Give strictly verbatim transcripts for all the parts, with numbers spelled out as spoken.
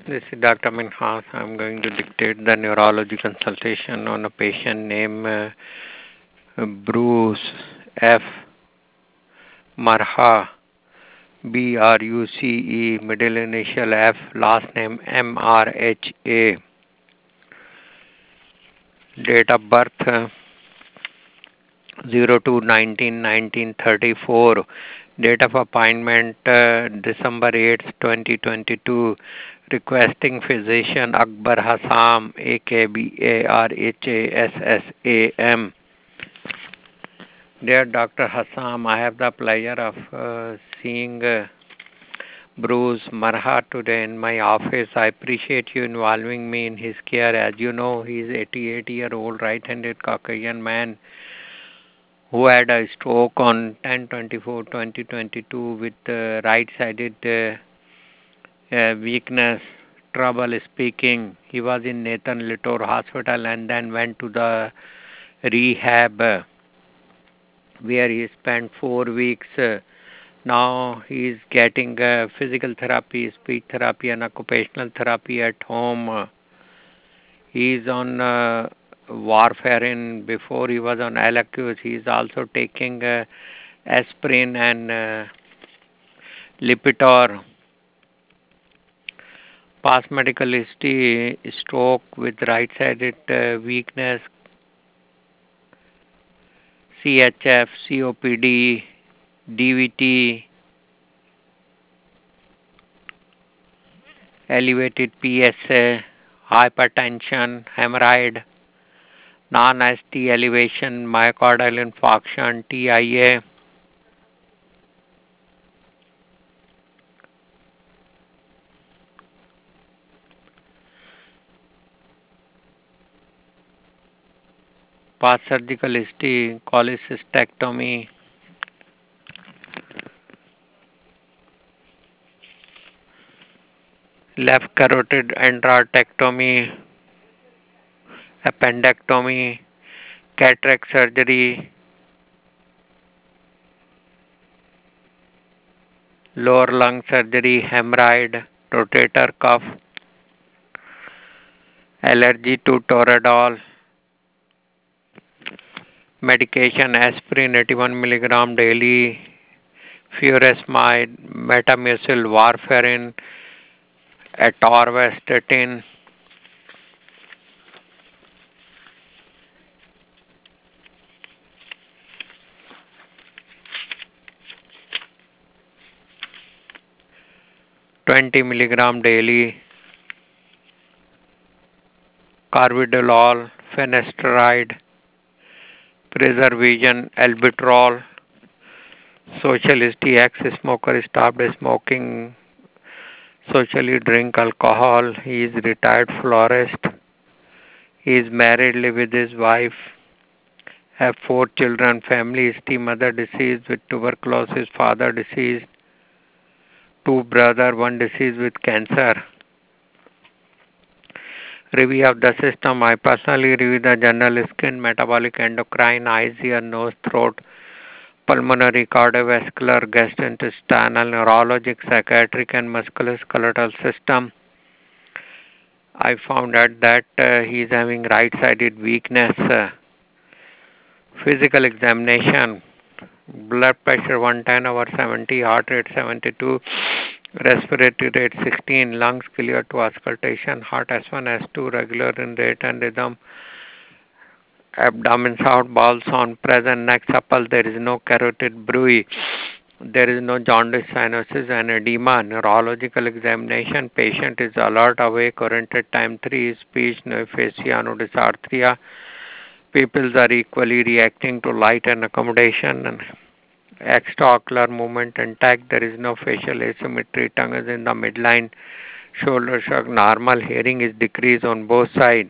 This is Doctor Minhas. I'm going to dictate the neurology consultation on a patient named uh, Bruce F. Marha, B R U C E, middle initial F, last name M R H A. Date of birth uh, zero two nineteen nineteen thirty-four. Date of appointment uh, December eighth, twenty twenty-two. Requesting physician Akbar Hassam, A K B A R H A S S A M. Dear Doctor Hassam, I have the pleasure of uh, seeing uh, Bruce Marha today in my office. I appreciate you involving me in his care. As you know, he is eighty-eight year old right-handed Caucasian man who had a stroke on ten twenty-four twenty twenty-two with uh, right-sided uh, uh, weakness, trouble speaking. He was in Nathan Litor Hospital and then went to the rehab uh, where he spent four weeks. Uh, now he is getting uh, physical therapy, speech therapy, and occupational therapy at home. Uh, he is on uh, warfarin. Before he was on Alacus. He is also taking uh, aspirin and uh, Lipitor. Past medical history: stroke with right-sided uh, weakness, C H F, C O P D, D V T, elevated P S A, hypertension, hemorrhoid, non-S T elevation, myocardial infarction, T I A. Past surgical history: cholecystectomy, left carotid endarterectomy, appendectomy, cataract surgery, lower lung surgery, hemorrhoid, rotator cuff, allergy to toradol, medication aspirin eighty-one milligram daily, furosemide, metamucil, warfarin, atorvastatin, twenty milligram daily, carvedilol, finasteride, preservation, albuterol, socialist ex-smoker stopped smoking, socially drink alcohol. He is retired florist. He is married, live with his wife, have four children, family history: mother deceased with tuberculosis, father deceased, two brother, one deceased with cancer. Review of the system: I personally review the general skin, metabolic, endocrine, eyes, ear, nose, throat, pulmonary, cardiovascular, gastrointestinal, neurologic, psychiatric, and musculoskeletal system. I found out that uh, he is having right-sided weakness. Uh, physical examination: blood pressure one ten over seventy, heart rate seventy-two, respiratory rate sixteen, lungs clear to auscultation, heart S one, S two, regular in rate and rhythm, abdomen sound, bowel sound present, neck supple, there is no carotid bruit, there is no jaundice, cyanosis, and edema. Neurological examination: patient is alert, awake, oriented, time three, speech, no aphasia, no dysarthria. Pupils are equally reacting to light and accommodation, and extraocular movement intact. There is no facial asymmetry. Tongue is in the midline. Shoulder shrug normal. Hearing is decreased on both sides.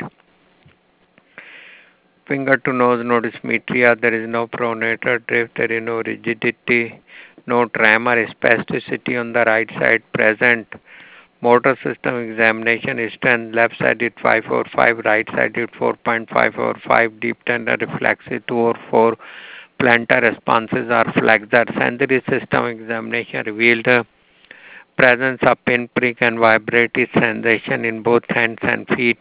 Finger to nose, no dysmetria. There is no pronator drift. There is no rigidity. No tremor. Spasticity on the right side present. Motor system examination: strength left sided five four five, right sided four point five four five, deep tender reflexive two or four, plantar responses are flexor. Sensory system examination revealed presence of pinprick and vibratory sensation in both hands and feet.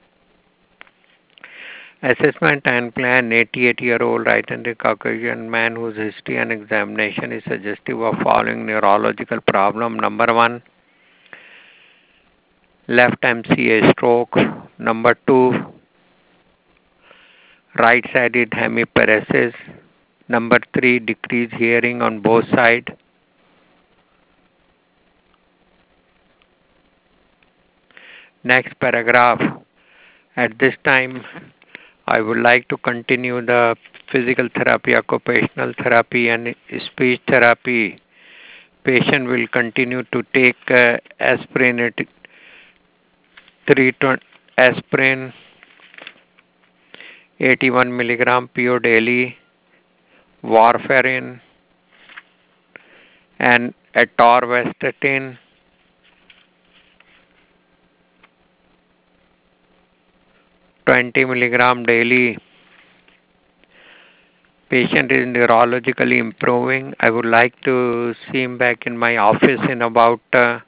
Assessment and plan: eighty-eight-year-old right-handed Caucasian man whose history and examination is suggestive of following neurological problem. Number one, left M C A stroke. Number two, right-sided hemiparesis. Number three, decreased hearing on both sides. Next paragraph. At this time, I would like to continue the physical therapy, occupational therapy, and speech therapy. Patient will continue to take uh, aspirin at three twenty aspirin eighty-one milligram P O daily, warfarin and atorvastatin twenty milligram daily. Patient is neurologically improving. I would like to see him back in my office in about uh,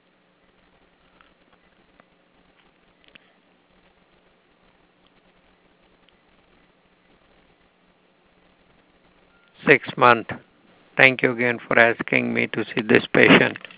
six months. Thank you again for asking me to see this patient.